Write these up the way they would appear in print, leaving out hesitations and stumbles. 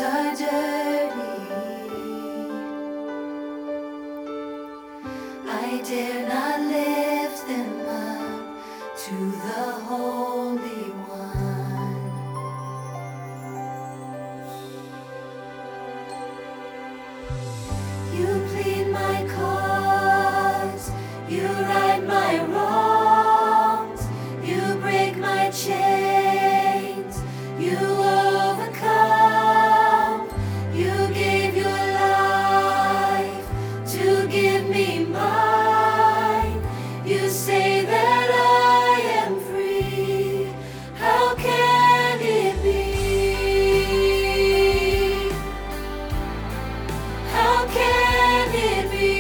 are dirty. I dare not lift them up to the Holy One. You plead my cause, you right my wrongs, you break my chains, you overcome, you gave your life to give me mine. You say that I am free, how can it be? How can it be?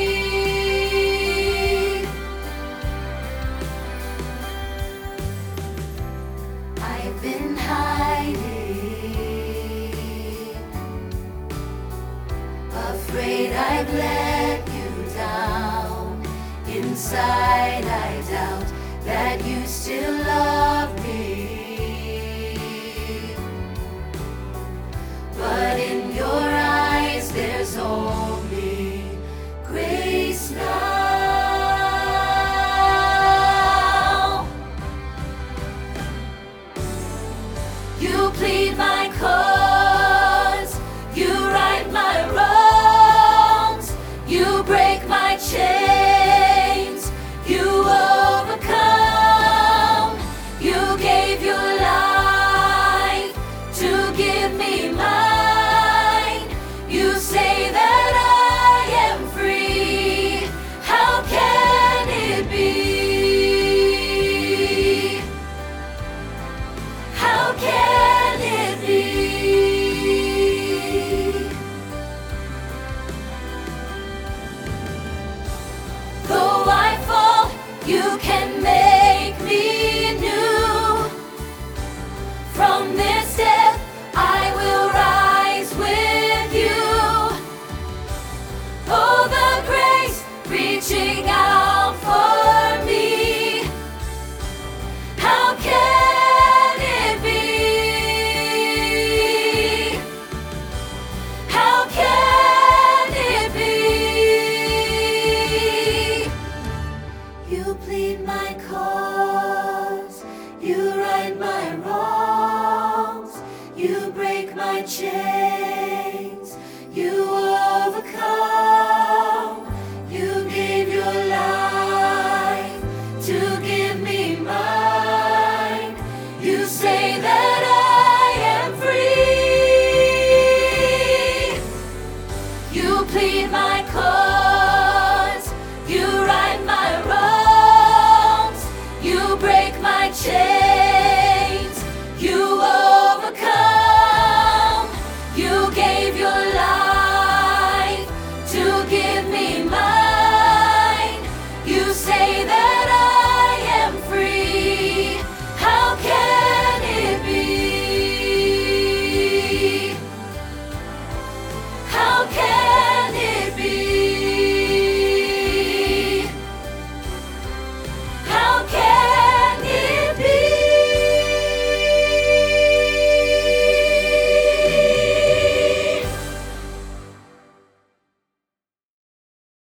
I've been hiding, afraid I've let you down. Inside I doubt that you still love me, but in your eyes there's only grace now. You plead my cause, you right my wrongs, you break my chains, you overcome, you gave your life to give me mine. You say that I am free, how can it be? How can it be? Though I fall, you can make me new. From this death I will rise with you. Oh, the grace reaching out for me. How can it be? How can it be? You plead my cause, you right my wrongs, you break my chains.